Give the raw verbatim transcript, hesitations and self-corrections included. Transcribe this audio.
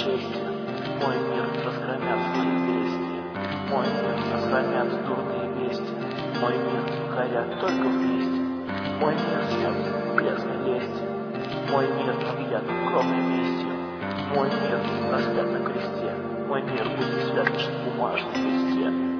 чести. Мой мир разгромят злые вести, мой мир разгромят дурные вести, мой мир горят только вместе, мой мир снят в грязной лести, мой мир объят кровной местью, мой мир распят на кресте, мой мир будет свят лишь в бумажном листе.